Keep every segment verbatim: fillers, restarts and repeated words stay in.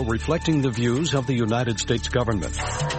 reflecting the views of the United States government.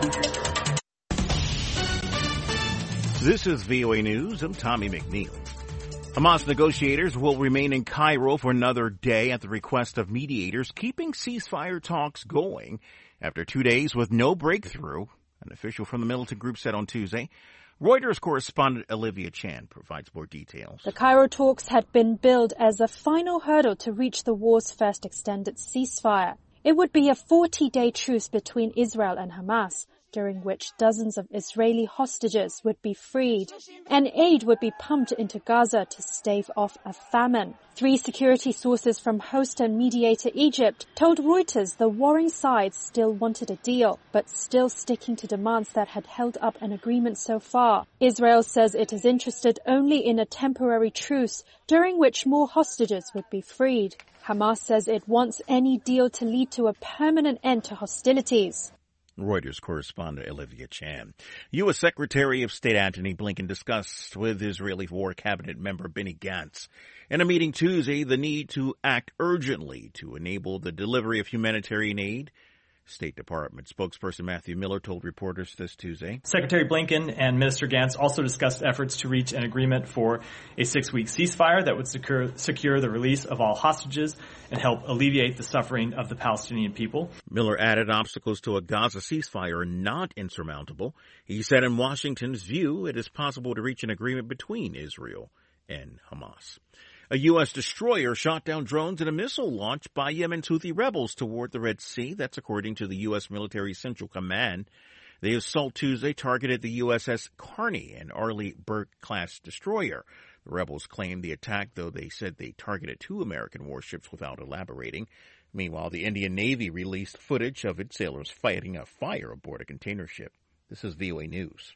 This is V O A News. I'm Tommy McNeil. Hamas negotiators will remain in Cairo for another day at the request of mediators, keeping ceasefire talks going after two days with no breakthrough, an official from the militant group said on Tuesday. Reuters correspondent Olivia Chan provides more details. The Cairo talks had been billed as a final hurdle to reach the war's first extended ceasefire. It would be a forty-day truce between Israel and Hamas, during which dozens of Israeli hostages would be freed, and aid would be pumped into Gaza to stave off a famine. Three security sources from host and mediator Egypt told Reuters the warring sides still wanted a deal, but still sticking to demands that had held up an agreement so far. Israel says it is interested only in a temporary truce, during which more hostages would be freed. Hamas says it wants any deal to lead to a permanent end to hostilities. Reuters correspondent Olivia Chan. U S. Secretary of State Antony Blinken discussed with Israeli War Cabinet member Benny Gantz in a meeting Tuesday the need to act urgently to enable the delivery of humanitarian aid. State Department spokesperson Matthew Miller told reporters this Tuesday. Secretary Blinken and Minister Gantz also discussed efforts to reach an agreement for a six-week ceasefire that would secure, secure the release of all hostages and help alleviate the suffering of the Palestinian people. Miller added obstacles to a Gaza ceasefire are not insurmountable. He said in Washington's view, it is possible to reach an agreement between Israel and Hamas. A U S destroyer shot down drones in a missile launched by Yemen's Houthi rebels toward the Red Sea. That's according to the U S military Central Command. The assault Tuesday targeted the U S S Carney, an Arleigh Burke-class destroyer. The rebels claimed the attack, though they said they targeted two American warships without elaborating. Meanwhile, the Indian Navy released footage of its sailors fighting a fire aboard a container ship. This is V O A News.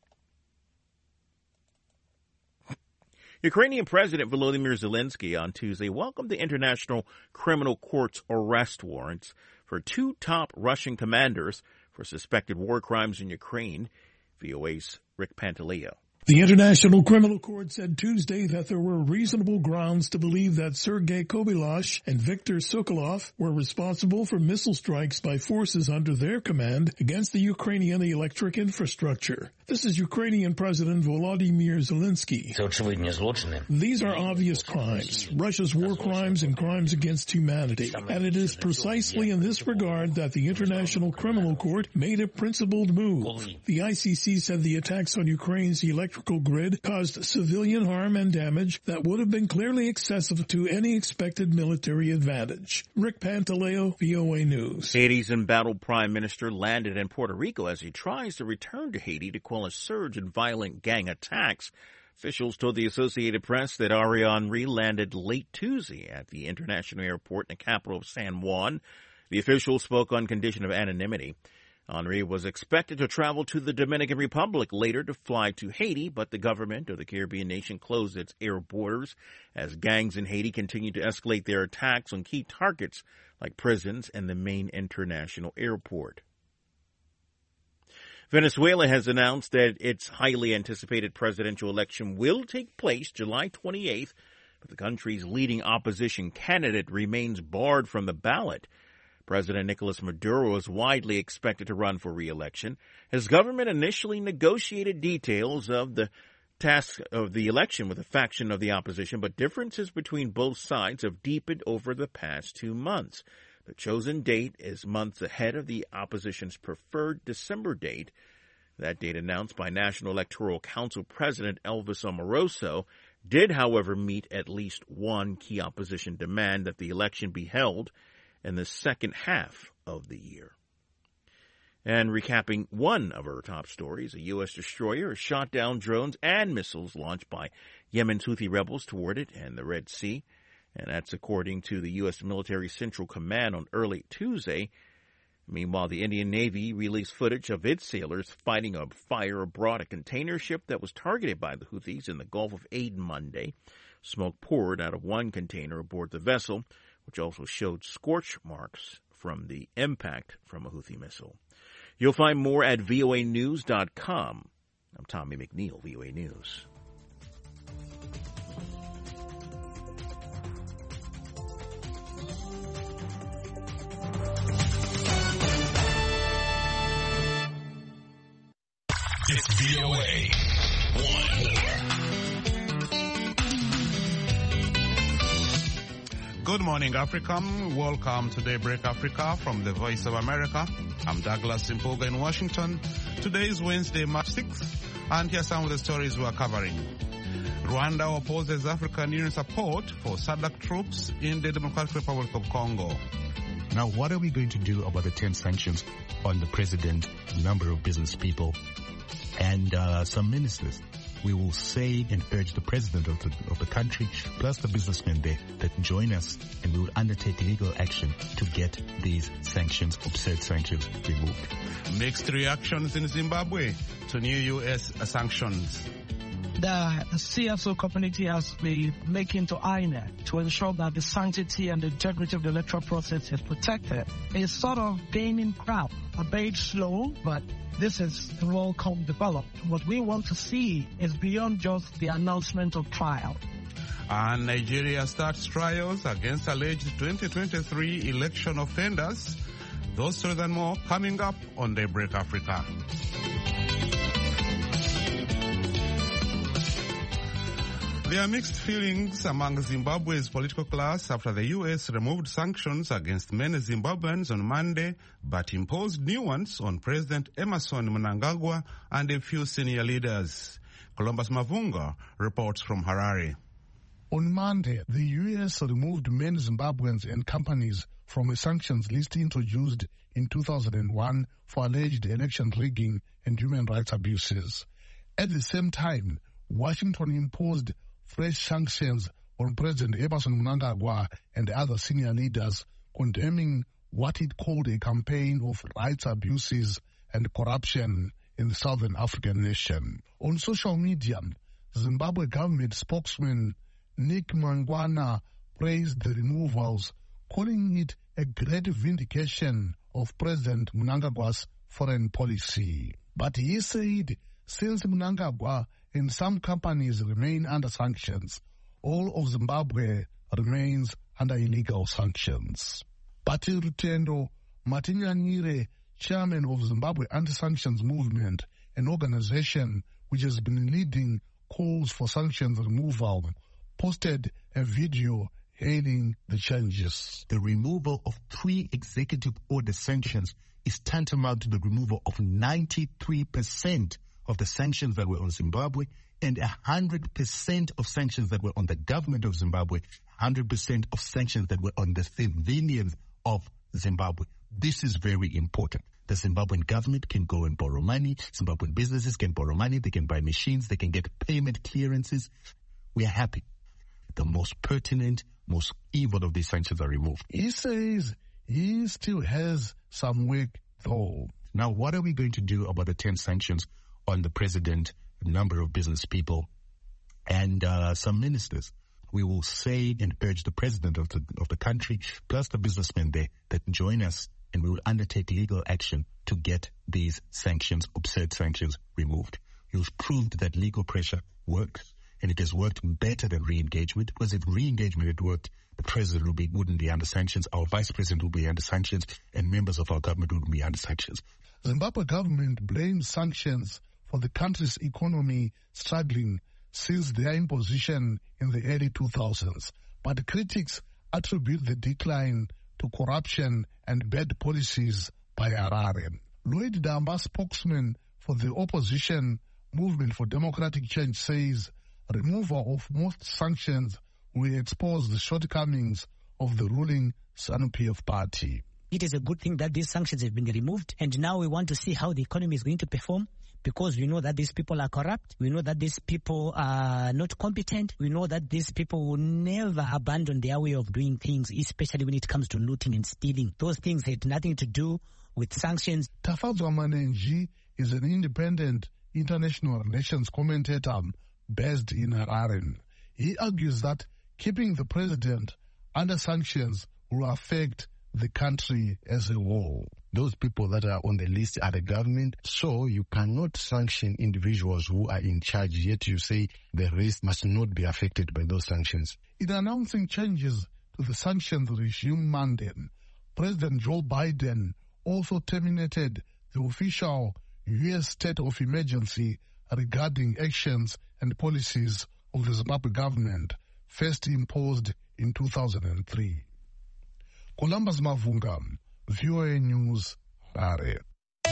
Ukrainian President Volodymyr Zelensky on Tuesday welcomed the International Criminal Court's arrest warrants for two top Russian commanders for suspected war crimes in Ukraine. V O A's Rick Pantaleo. The International Criminal Court said Tuesday that there were reasonable grounds to believe that Sergei Kobylash and Viktor Sokolov were responsible for missile strikes by forces under their command against the Ukrainian electric infrastructure. This is Ukrainian President Volodymyr Zelensky. These are obvious crimes, Russia's war crimes and crimes against humanity. And it is precisely in this regard that the International Criminal Court made a principled move. The I C C said the attacks on Ukraine's electric grid caused civilian harm and damage that would have been clearly excessive to any expected military advantage. Rick Pantaleo, V O A News. Haiti's embattled prime minister landed in Puerto Rico as he tries to return to Haiti to quell a surge in violent gang attacks. Officials told the Associated Press that Ariel Henry landed late Tuesday at the international airport in the capital of San Juan. The official spoke on condition of anonymity. Henry was expected to travel to the Dominican Republic later to fly to Haiti, but the government of the Caribbean nation closed its air borders as gangs in Haiti continue to escalate their attacks on key targets like prisons and the main international airport. Venezuela has announced that its highly anticipated presidential election will take place July twenty-eighth, but the country's leading opposition candidate remains barred from the ballot. President Nicolas Maduro is widely expected to run for re-election. His government initially negotiated details of the task of the election with a faction of the opposition, but differences between both sides have deepened over the past two months. The chosen date is months ahead of the opposition's preferred December date. That date, announced by National Electoral Council President Elvis Amoroso, did, however, meet at least one key opposition demand that the election be held in the second half of the year. And recapping one of our top stories, a U S destroyer shot down drones and missiles launched by Yemen's Houthi rebels toward it and the Red Sea. And that's according to the U S military Central Command on early Tuesday. Meanwhile, the Indian Navy released footage of its sailors fighting a fire aboard a container ship that was targeted by the Houthis in the Gulf of Aden Monday. Smoke poured out of one container aboard the vessel, which also showed scorch marks from the impact from a Houthi missile. You'll find more at V O A news dot com. I'm Tommy McNeil, V O A News. It's V O A. One more. Good morning, Africa. Welcome to Daybreak Africa from the Voice of America. I'm Douglas Simpoga in Washington. Today is Wednesday, March sixth, and here are some of the stories we are covering. Rwanda opposes African Union support for S A D C troops in the Democratic Republic of Congo. Now, what are we going to do about the ten sanctions on the president, a number of business people, and uh, some ministers? We will say and urge the president of the, of the country, plus the businessmen there, that join us, and we will undertake legal action to get these sanctions, absurd sanctions, removed. Mixed reactions in Zimbabwe to new U S sanctions. The C S O community has been making to I N E C to ensure that the sanctity and the integrity of the electoral process is protected. It's sort of gaining ground, a bit slow, but this is a welcome development. What we want to see is beyond just the announcement of trial. And Nigeria starts trials against alleged twenty twenty-three election offenders. Those stories and more coming up on Daybreak Africa. There are mixed feelings among Zimbabwe's political class after the U S removed sanctions against many Zimbabweans on Monday, but imposed new ones on President Emmerson Mnangagwa and a few senior leaders. Columbus Mavunga reports from Harare. On Monday, the U S removed many Zimbabweans and companies from a sanctions list introduced in two thousand one for alleged election rigging and human rights abuses. At the same time, Washington imposed fresh sanctions on President Emmerson Mnangagwa and other senior leaders, condemning what it called a campaign of rights abuses and corruption in the Southern African nation. On social media, Zimbabwe government spokesman Nick Mangwana praised the removals, calling it a great vindication of President Mnangagwa's foreign policy. But he said, since Mnangagwa and some companies remain under sanctions, all of Zimbabwe remains under illegal sanctions. Bati Rutendo Matinyanyire, chairman of Zimbabwe Anti-Sanctions Movement, an organization which has been leading calls for sanctions removal, posted a video hailing the changes. The removal of three executive order sanctions is tantamount to the removal of ninety-three percent of the sanctions that were on Zimbabwe and one hundred percent of sanctions that were on the government of Zimbabwe, one hundred percent of sanctions that were on the civilians of Zimbabwe. This is very important. The Zimbabwean government can go and borrow money. Zimbabwean businesses can borrow money. They can buy machines. They can get payment clearances. We are happy. The most pertinent, most evil of these sanctions are removed. He says he still has some work, though. Now, what are we going to do about the ten sanctions on the president, a number of business people, and uh, some ministers? We will say and urge the president of the of the country, plus the businessmen there, that join us, and we will undertake legal action to get these sanctions, absurd sanctions, removed. You've proved that legal pressure works, and it has worked better than re-engagement, because if re-engagement had worked, the president would be, wouldn't be under sanctions, our vice president would be under sanctions, and members of our government would be under sanctions. Zimbabwe government blames sanctions for the country's economy struggling since their imposition in the early two thousands. But critics attribute the decline to corruption and bad policies by Harare. Lloyd Damba, spokesman for the opposition Movement for Democratic Change, says removal of most sanctions will expose the shortcomings of the ruling ZANU-P F party. It is a good thing that these sanctions have been removed, and now we want to see how the economy is going to perform, because we know that these people are corrupt. We know that these people are not competent. We know that these people will never abandon their way of doing things, especially when it comes to looting and stealing. Those things had nothing to do with sanctions. Tafadzwa Manenji is an independent international relations commentator based in Harare. He argues that keeping the president under sanctions will affect the country as a whole. Those people that are on the list are the government, so you cannot sanction individuals who are in charge, yet you say the rest must not be affected by those sanctions. In announcing changes to the sanctions regime Monday, President Joe Biden also terminated the official U S state of emergency regarding actions and policies of the Zimbabwe government, first imposed in two thousand three. Columbus Mavunga, V O A News, Harare.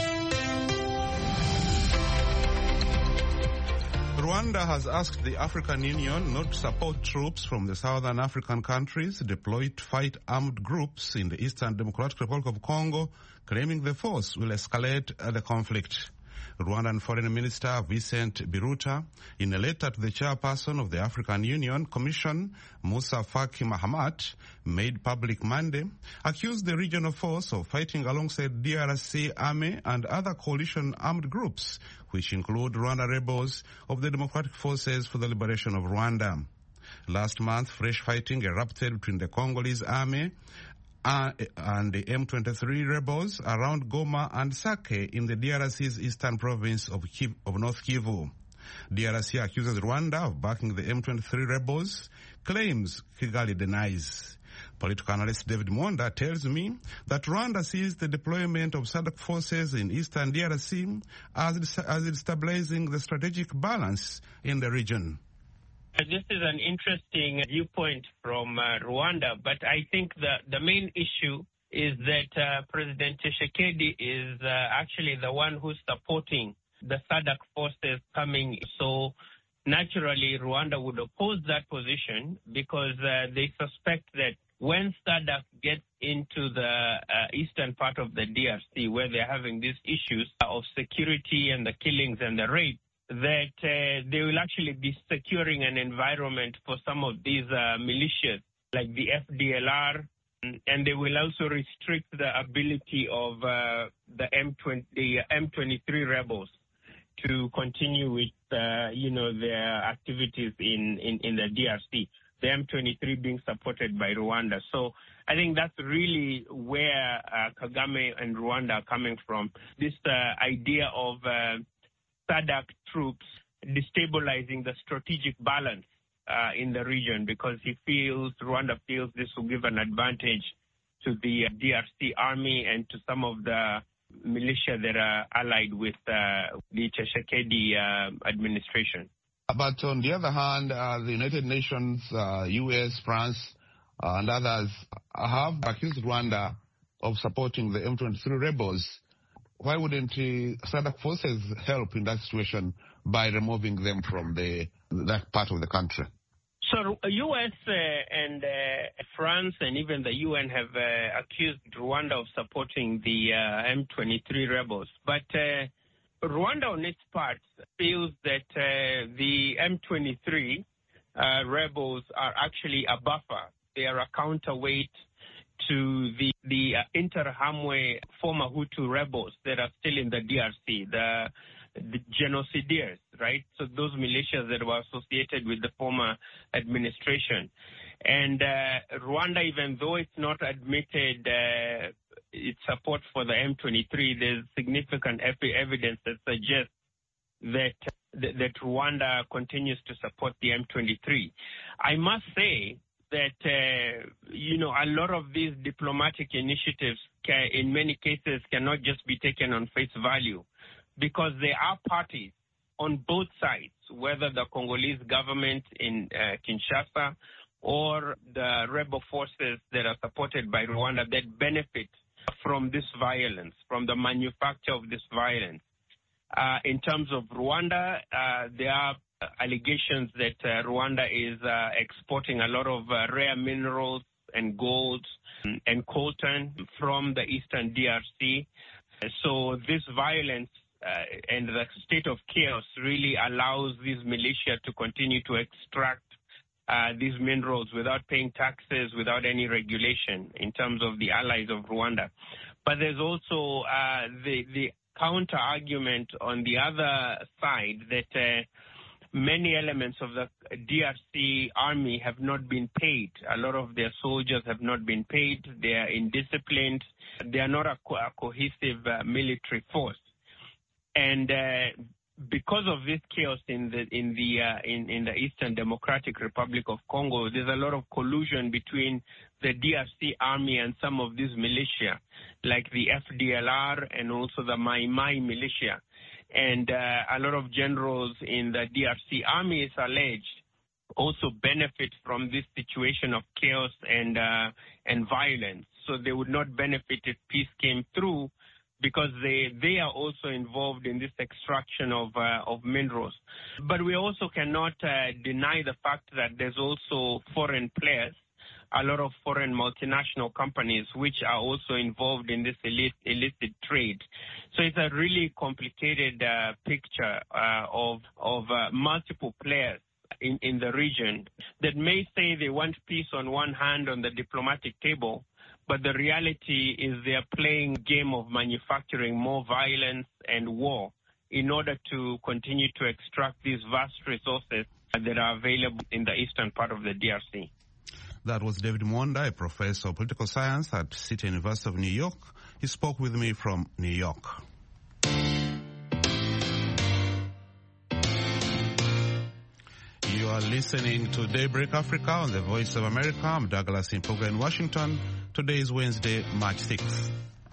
Rwanda has asked the African Union not to support troops from the southern African countries deployed to fight armed groups in the Eastern Democratic Republic of Congo, claiming the force will escalate the conflict. Rwandan Foreign Minister Vincent Biruta, in a letter to the chairperson of the African Union Commission, Musa Faki Mahamat, made public Monday, accused the regional force of fighting alongside D R C army and other coalition armed groups, which include Rwanda rebels of the Democratic Forces for the Liberation of Rwanda. Last month, fresh fighting erupted between the Congolese army Uh, and the M twenty-three rebels around Goma and Sake in the D R C's eastern province of, Kiv of North Kivu. D R C accuses Rwanda of backing the M twenty-three rebels, claims Kigali denies. Political analyst David Monda tells me that Rwanda sees the deployment of S A D C forces in eastern D R C as, as stabilizing the strategic balance in the region. This is an interesting viewpoint from uh, Rwanda, but I think the, the main issue is that uh, President Tshisekedi is uh, actually the one who's supporting the S A D C forces coming. So naturally, Rwanda would oppose that position because uh, they suspect that when S A D C gets into the uh, eastern part of the D R C, where they're having these issues of security and the killings and the rape, that uh, they will actually be securing an environment for some of these uh, militias, like the F D L R, and they will also restrict the ability of uh, the M twenty, the M twenty-three rebels to continue with, uh, you know, their activities in, in, in the D R C, the M twenty-three being supported by Rwanda. So I think that's really where uh, Kagame and Rwanda are coming from, this uh, idea of uh, S A D C troops destabilizing the strategic balance uh, in the region, because he feels, Rwanda feels this will give an advantage to the D R C army and to some of the militia that are allied with uh, the Tshisekedi uh, administration. But on the other hand, uh, the United Nations, uh, U S, France, uh, and others have accused Rwanda of supporting the M twenty-three rebels. Why wouldn't uh, S A D C forces help in that situation by removing them from the that part of the country? So U S uh, and uh, France and even the U N have uh, accused Rwanda of supporting the uh, M twenty-three rebels. But uh, Rwanda on its part feels that uh, the M twenty-three uh, rebels are actually a buffer. They are a counterweight to the, the uh, Interahamwe former Hutu rebels that are still in the D R C, the, the genocidaires, right? So those militias that were associated with the former administration. And uh, Rwanda, even though it's not admitted uh, its support for the M twenty-three, there's significant evidence that suggests that, that, that Rwanda continues to support the M twenty-three. I must say that, uh, you know, a lot of these diplomatic initiatives can, in many cases cannot just be taken on face value, because there are parties on both sides, whether the Congolese government in uh, Kinshasa or the rebel forces that are supported by Rwanda, that benefit from this violence, from the manufacture of this violence. Uh, in terms of Rwanda, uh, there are allegations that uh, Rwanda is uh, exporting a lot of uh, rare minerals and gold and coltan from the eastern D R C. So this violence uh, and the state of chaos really allows these militia to continue to extract uh, these minerals without paying taxes, without any regulation in terms of the allies of Rwanda. But there's also uh, the, the counter-argument on the other side that uh, many elements of the D R C army have not been paid. A lot of their soldiers have not been paid. They are indisciplined. They are not a, co a cohesive uh, military force. And uh, because of this chaos in the in the uh, in in the Eastern Democratic Republic of Congo, there's a lot of collusion between the D R C army and some of these militia, like the F D L R and also the Mai Mai militia. And uh, a lot of generals in the D R C army, is alleged, also benefit from this situation of chaos and uh, and violence. So they would not benefit if peace came through, because they they are also involved in this extraction of uh, of minerals. But we also cannot uh, deny the fact that there's also foreign players, a lot of foreign multinational companies which are also involved in this illicit, illicit trade. So it's a really complicated uh, picture uh, of of uh, multiple players in, in the region that may say they want peace on one hand on the diplomatic table, but the reality is they are playing a game of manufacturing more violence and war in order to continue to extract these vast resources that are available in the eastern part of the D R C. That was David Mwanda, a professor of political science at City University of New York. He spoke with me from New York. You are listening to Daybreak Africa on the Voice of America. I'm Douglas Impoga in Washington. Today is Wednesday, March sixth.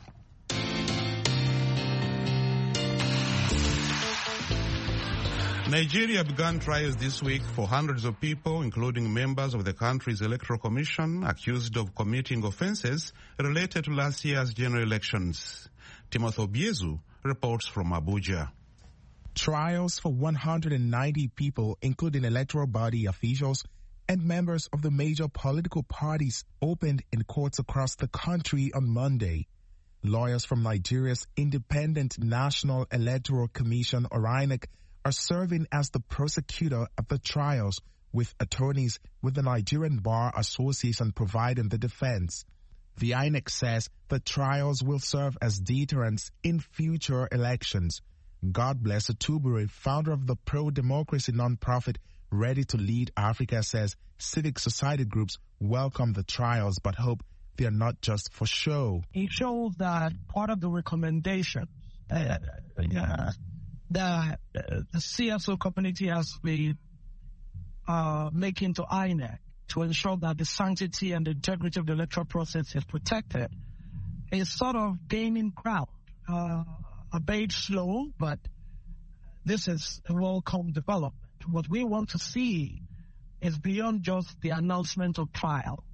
Nigeria began trials this week for hundreds of people, including members of the country's electoral commission, accused of committing offenses related to last year's general elections. Timothy Obiezu reports from Abuja. Trials for one hundred ninety people, including electoral body officials and members of the major political parties, opened in courts across the country on Monday. Lawyers from Nigeria's Independent National Electoral Commission, or I N E C, are serving as the prosecutor of the trials, with attorneys with the Nigerian Bar Association providing the defense. The I N E C says the trials will serve as deterrents in future elections. God Bless Atubure, founder of the pro-democracy nonprofit Ready to Lead Africa, says civic society groups welcome the trials but hope they are not just for show. It shows that part of the recommendation uh, uh, that uh, the C S O community has been uh, making to I N E C to ensure that the sanctity and the integrity of the electoral process is protected is sort of gaining ground. Uh, a bit slow, but this is a welcome development. What we want to see is beyond just the announcement of trial.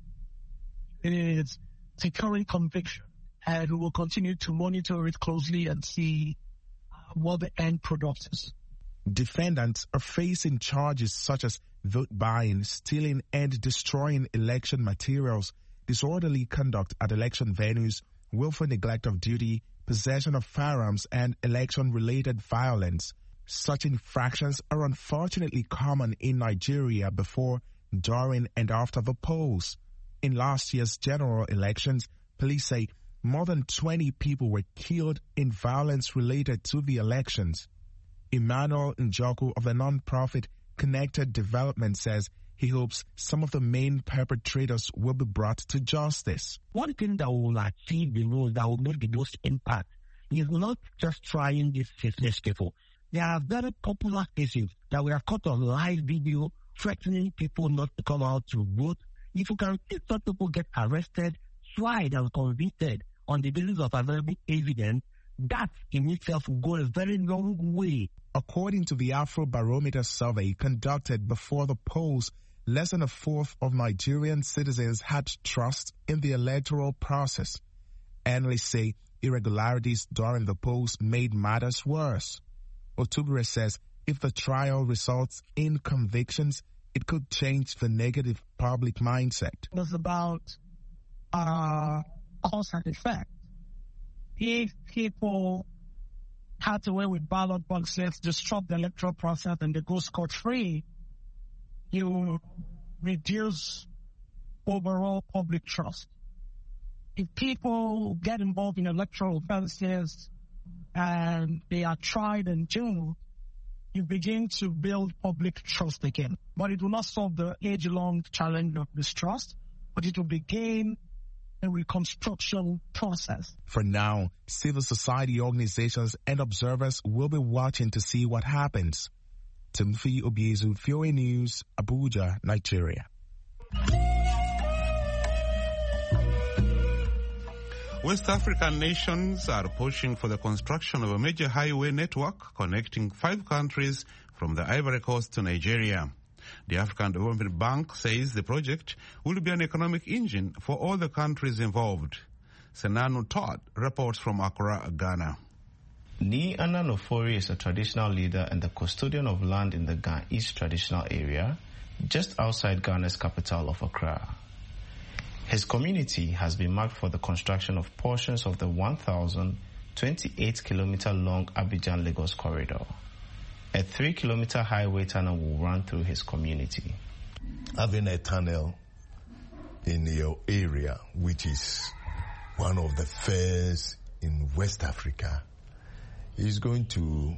It is securing conviction, and we will continue to monitor it closely and see what the end product is. Defendants are facing charges such as vote buying, stealing and destroying election materials, disorderly conduct at election venues, willful neglect of duty, possession of firearms, and election-related violence. Such infractions are unfortunately common in Nigeria before, during, and after the polls. In last year's general elections, police say more than twenty people were killed in violence related to the elections. Emmanuel Njoku of the non-profit Connected Development says he hopes some of the main perpetrators will be brought to justice. One thing that will achieve the rules that will make the most impact is not just trying this faceless people. There are very popular cases that we are caught on live video threatening people not to come out to vote. If you can see such people get arrested, tried and convicted on the basis of available evidence, that in itself will go a very long way. According to the Afrobarometer survey conducted before the polls, less than a fourth of Nigerian citizens had trust in the electoral process. Analysts say irregularities during the polls made matters worse. Otubure says if the trial results in convictions, it could change the negative public mindset. It was about uh, cause and effect. If people had to win with ballot boxes, disrupt the electoral process, and they go scot-free, you reduce overall public trust. If people get involved in electoral offenses and they are tried and jailed, you begin to build public trust again. But it will not solve the age-long challenge of distrust, but it will begin a reconstruction process. For now, civil society organizations and observers will be watching to see what happens. Timothy Obiezu, V O A News, Abuja, Nigeria. West African nations are pushing for the construction of a major highway network connecting five countries from the Ivory Coast to Nigeria. The African Development Bank says the project will be an economic engine for all the countries involved. Senanu Todd reports from Accra, Ghana. Ni Annan Ofori is a traditional leader and the custodian of land in the Ga East traditional area, just outside Ghana's capital of Accra. His community has been marked for the construction of portions of the one thousand twenty-eight kilometer long Abidjan-Lagos corridor. A three kilometer highway tunnel will run through his community. Having a tunnel in your area, which is one of the first in West Africa, is going to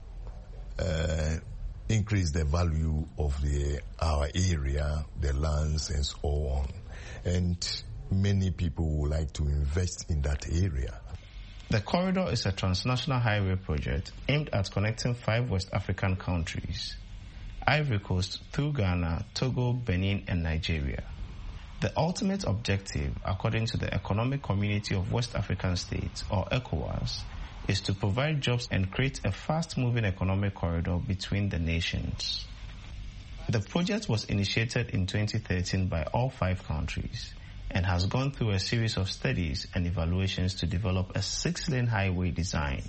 uh, increase the value of the our area, the lands, and so on. And many people would like to invest in that area. The corridor is a transnational highway project aimed at connecting five West African countries, Ivory Coast through Ghana, Togo, Benin, and Nigeria. The ultimate objective, according to the Economic Community of West African States, or ECOWAS, is to provide jobs and create a fast-moving economic corridor between the nations. The project was initiated in twenty thirteen by all five countries and has gone through a series of studies and evaluations to develop a six-lane highway design.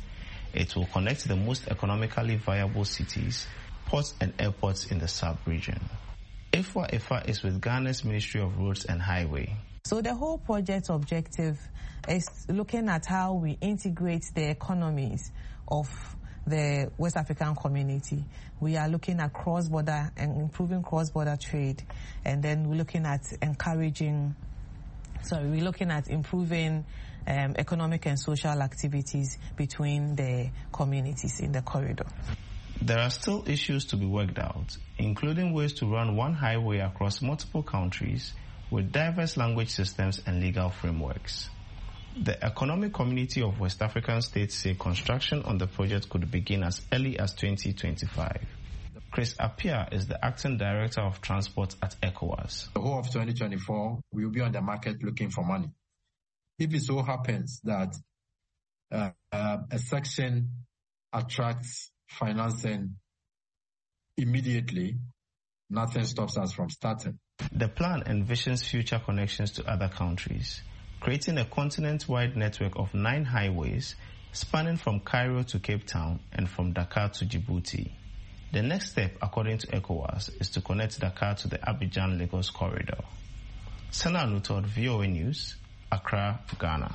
It will connect the most economically viable cities, ports and airports in the sub-region. Ifwa Ifa is with Ghana's Ministry of Roads and Highway. So the whole project objective is looking at how we integrate the economies of the West African community. We are looking at cross-border and improving cross-border trade, and then we're looking at encouraging, sorry, we're looking at improving um, economic and social activities between the communities in the corridor. There are still issues to be worked out, including ways to run one highway across multiple countries with diverse language systems and legal frameworks. The Economic Community of West African States say construction on the project could begin as early as twenty twenty-five. Chris Appiah is the Acting Director of Transport at ECOWAS. The whole of twenty twenty-four, we will be on the market looking for money. If it so happens that uh, uh, a section attracts financing immediately, nothing stops us from starting. The plan envisions future connections to other countries, creating a continent-wide network of nine highways spanning from Cairo to Cape Town and from Dakar to Djibouti. The next step, according to ECOWAS, is to connect Dakar to the Abidjan-Lagos corridor. Sana Nutod, V O A News, Accra, Ghana.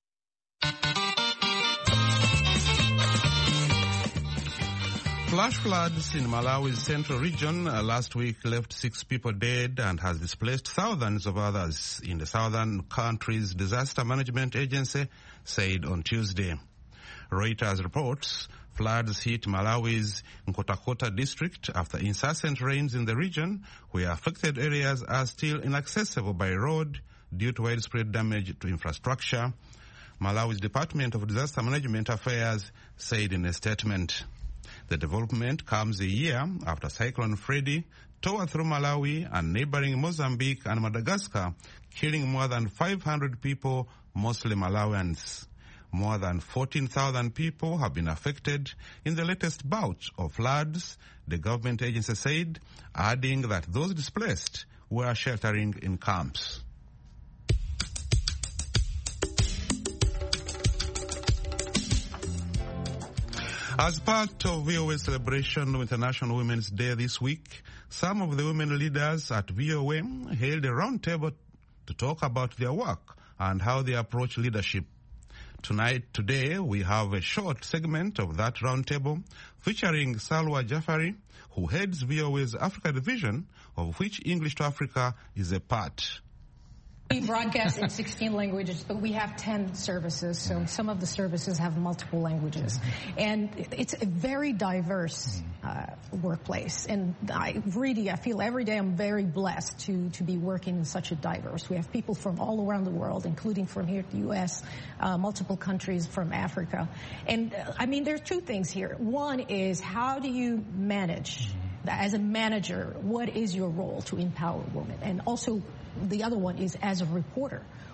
Flash floods in Malawi's central region uh, last week left six people dead and has displaced thousands of others, in the southern country's disaster management agency said on Tuesday. Reuters reports floods hit Malawi's Nkhotakota district after incessant rains in the region, where affected areas are still inaccessible by road due to widespread damage to infrastructure, Malawi's Department of Disaster Management Affairs said in a statement. The development comes a year after Cyclone Freddy tore through Malawi and neighboring Mozambique and Madagascar, killing more than five hundred people, mostly Malawians. More than fourteen thousand people have been affected in the latest bout of floods, the government agency said, adding that those displaced were sheltering in camps. As part of V O A's celebration of International Women's Day this week, some of the women leaders at V O A held a roundtable to talk about their work and how they approach leadership. Tonight, today, we have a short segment of that roundtable featuring Salwa Jafari, who heads V O A's Africa division, of which English to Africa is a part. We broadcast in sixteen languages, but we have ten services, so some of the services have multiple languages. And it's a very diverse uh, workplace. And I really, I feel every day I'm very blessed to, to be working in such a diverse. We have people from all around the world, including from here to the U S, uh, multiple countries from Africa. And uh, I mean, there are two things here. One is, how do you manage? As a manager, what is your role to empower women? And also, the other one is, as a reporter,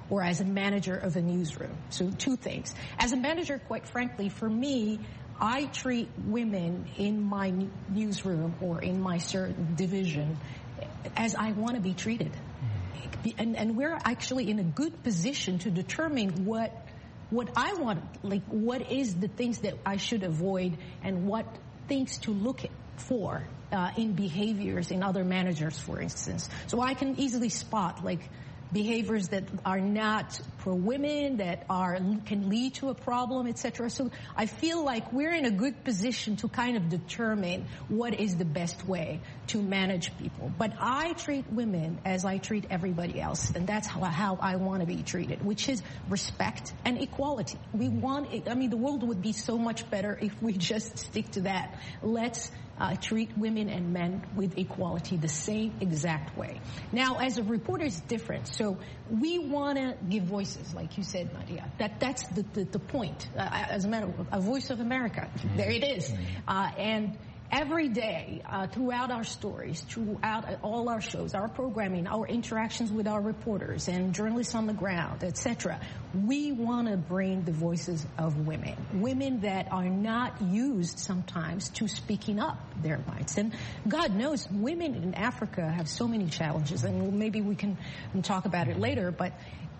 or as a manager of a newsroom. So two things. As a manager, quite frankly, for me, I treat women in my newsroom or in my certain division as I want to be treated. And, and we're actually in a good position to determine what what I want, like what is the things that I should avoid and what things to look for uh, in behaviors in other managers, for instance. So I can easily spot like behaviors that are not pro-women, that are can lead to a problem, et cetera. So I feel like we're in a good position to kind of determine what is the best way to manage people. But I treat women as I treat everybody else, and that's how, how I want to be treated, which is respect and equality. We want, I mean, the world would be so much better if we just stick to that. Let's Uh, treat women and men with equality the same exact way. Now, as a reporter, it's different. So we want to give voices, like you said, Nadia. That that's the the, the point. Uh, as a matter of a voice of America, mm-hmm. There it is. Mm-hmm. uh, and every day, uh, throughout our stories, throughout all our shows, our programming, our interactions with our reporters and journalists on the ground, et cetera, we want to bring the voices of women, women that are not used sometimes to speaking up their minds. And God knows women in Africa have so many challenges, and maybe we can talk about it later, but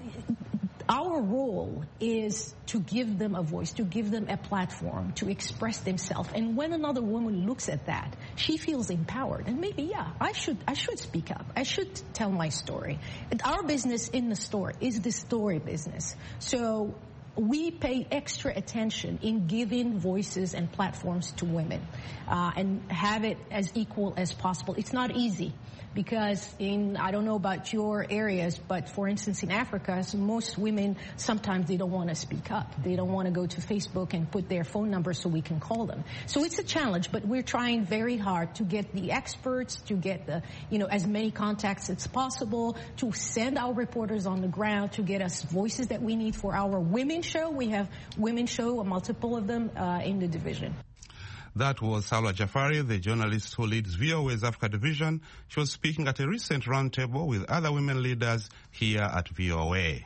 our role is to give them a voice, to give them a platform, to express themselves. And when another woman looks at that, she feels empowered. And maybe, yeah, I should I should speak up. I should tell my story. And our business in the store is the story business. So we pay extra attention in giving voices and platforms to women uh, and have it as equal as possible. It's not easy. Because in, I don't know about your areas, but for instance in Africa, so most women, sometimes they don't want to speak up. They don't want to go to Facebook and put their phone number so we can call them. So it's a challenge, but we're trying very hard to get the experts, to get the, you know, as many contacts as possible, to send our reporters on the ground, to get us voices that we need for our women's show. We have women's show, multiple of them uh, in the division. That was Salwa Jafari, the journalist who leads V O A's Africa division. She was speaking at a recent roundtable with other women leaders here at V O A.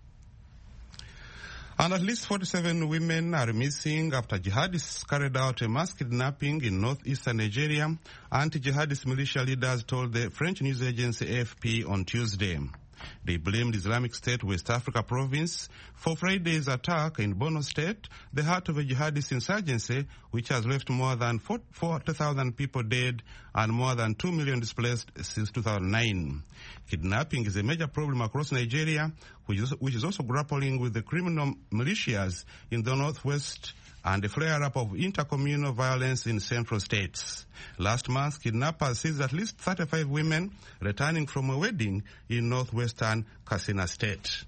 And at least forty-seven women are missing after jihadists carried out a mass kidnapping in northeastern Nigeria, anti-jihadist militia leaders told the French news agency A F P on Tuesday. They blamed Islamic State West Africa province for Friday's attack in Borno State, the heart of a jihadist insurgency, which has left more than forty thousand people dead and more than two million displaced since two thousand nine. Kidnapping is a major problem across Nigeria, which is, which is also grappling with the criminal militias in the northwest and the flare-up of intercommunal violence in central states. Last month, kidnappers seized at least thirty-five women returning from a wedding in northwestern Katsina State.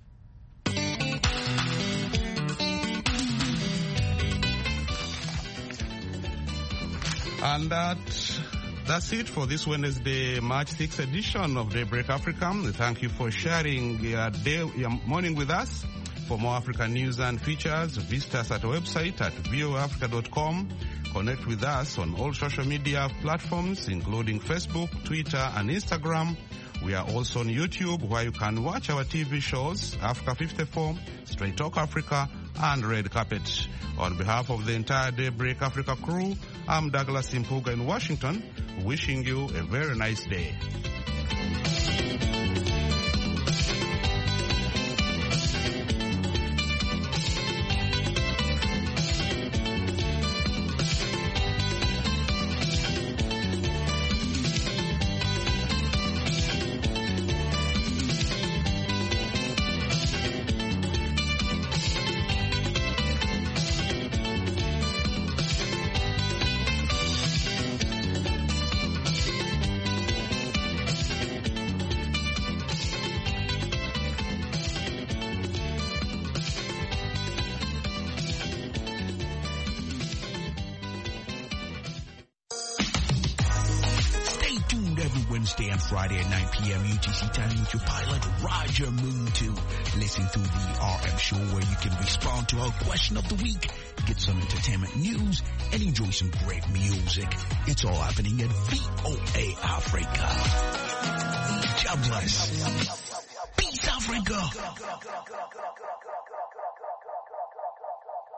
And that, that's it for this Wednesday, March sixth edition of Daybreak Africa. Thank you for sharing your, day, your morning with us. For more African news and features, visit us at our website at v o africa dot com. Connect with us on all social media platforms, including Facebook, Twitter, and Instagram. We are also on YouTube, where you can watch our T V shows, Africa fifty-four, Straight Talk Africa, and Red Carpet. On behalf of the entire Daybreak Africa crew, I'm Douglas Impuga in Washington, wishing you a very nice day. Wednesday and Friday at nine p.m. U T C time with your pilot, Roger Moon, to listen to the R M show, where you can respond to our question of the week, get some entertainment news, and enjoy some great music. It's all happening at V O A Africa. God bless. Peace. Africa.